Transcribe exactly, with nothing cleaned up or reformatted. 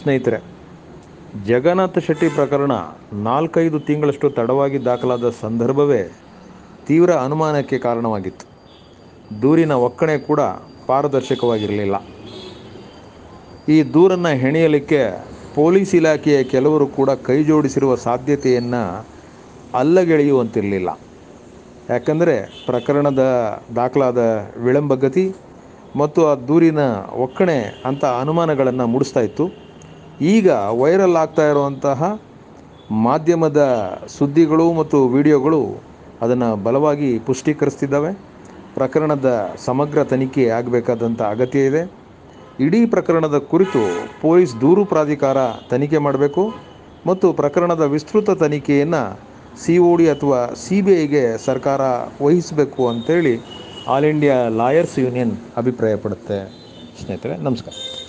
ಸ್ನೇಹಿತರೆ, ಜಗನ್ನಾಥ ಶೆಟ್ಟಿ ಪ್ರಕರಣ ನಾಲ್ಕೈದು ತಿಂಗಳಷ್ಟು ತಡವಾಗಿ ದಾಖಲಾದ ಸಂದರ್ಭವೇ ತೀವ್ರ ಅನುಮಾನಕ್ಕೆ ಕಾರಣವಾಗಿತ್ತು. ದೂರಿನ ಒಕ್ಕಣೆ ಕೂಡ ಪಾರದರ್ಶಕವಾಗಿರಲಿಲ್ಲ. ಈ ದೂರನ್ನು ಹೆಣೆಯಲಿಕ್ಕೆ ಪೊಲೀಸ್ ಇಲಾಖೆಯ ಕೆಲವರು ಕೂಡ ಕೈಜೋಡಿಸಿರುವ ಸಾಧ್ಯತೆಯನ್ನು ಅಲ್ಲಗೆಳೆಯುವಂತಿರಲಿಲ್ಲ. ಯಾಕಂದರೆ ಪ್ರಕರಣದ ದಾಖಲಾದ ವಿಳಂಬಗತಿ ಮತ್ತು ಆ ದೂರಿನ ಒಕ್ಕಣೆ ಅಂಥ ಅನುಮಾನಗಳನ್ನು ಮೂಡಿಸ್ತಾ ಇತ್ತು. ಈಗ ವೈರಲ್ ಆಗ್ತಾ ಇರುವಂತಹ ಮಾಧ್ಯಮದ ಸುದ್ದಿಗಳು ಮತ್ತು ವಿಡಿಯೋಗಳು ಅದನ್ನು ಬಲವಾಗಿ ಪುಷ್ಟೀಕರಿಸ್ತಿದ್ದಾವೆ. ಪ್ರಕರಣದ ಸಮಗ್ರ ತನಿಖೆ ಆಗಬೇಕಾದಂಥ ಅಗತ್ಯ ಇದೆ. ಇಡೀ ಪ್ರಕರಣದ ಕುರಿತು ಪೊಲೀಸ್ ದೂರು ಪ್ರಾಧಿಕಾರ ತನಿಖೆ ಮಾಡಬೇಕು ಮತ್ತು ಪ್ರಕರಣದ ವಿಸ್ತೃತ ತನಿಖೆಯನ್ನು ಸಿ ಒ ಡಿ ಅಥವಾ ಸಿ ಬಿ ಐಗೆ ಸರ್ಕಾರ ವಹಿಸಬೇಕು ಅಂತೇಳಿ ಆಲ್ ಇಂಡಿಯಾ ಲಾಯರ್ಸ್ ಯೂನಿಯನ್ ಅಭಿಪ್ರಾಯಪಡುತ್ತೆ. ಸ್ನೇಹಿತರೆ, ನಮಸ್ಕಾರ.